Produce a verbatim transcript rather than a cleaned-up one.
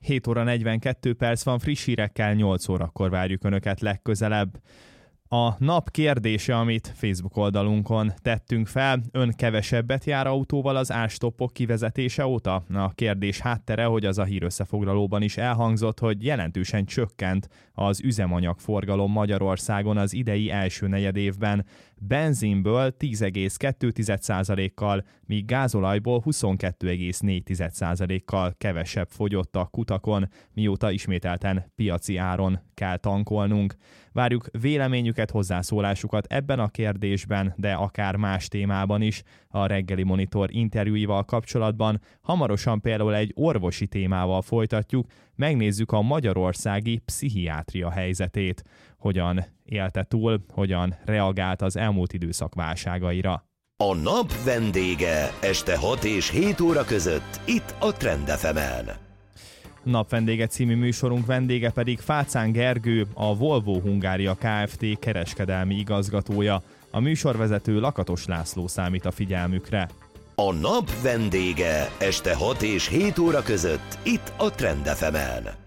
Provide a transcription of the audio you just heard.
hét óra negyvenkettő perc van, friss hírekkel nyolc órakor várjuk Önöket legközelebb. A nap kérdése, amit Facebook oldalunkon tettünk fel, ön kevesebbet jár autóval az árstoppok kivezetése óta? A kérdés háttere, hogy az a hírösszefoglalóban is elhangzott, hogy jelentősen csökkent az üzemanyagforgalom Magyarországon az idei első negyedévben. Benzinből tíz egész kettő százalékkal, míg gázolajból huszonkettő egész négy százalékkal kevesebb fogyott a kutakon, mióta ismételten piaci áron kell tankolnunk. Várjuk véleményüket, hozzászólásukat ebben a kérdésben, de akár más témában is. A Reggeli Monitor interjúival kapcsolatban hamarosan például egy orvosi témával folytatjuk, megnézzük a magyarországi pszichiátria helyzetét. Hogyan élte túl, hogyan reagált az elmúlt időszak válságaira. A nap vendége este hat és hét óra között itt a Trend ef emen. Napvendége című műsorunk vendége pedig Fácán Gergő, a Volvo Hungária Kft. Kereskedelmi igazgatója. A műsorvezető Lakatos László számít a figyelmükre. A nap vendége este hat és hét óra között itt a Trend ef emen.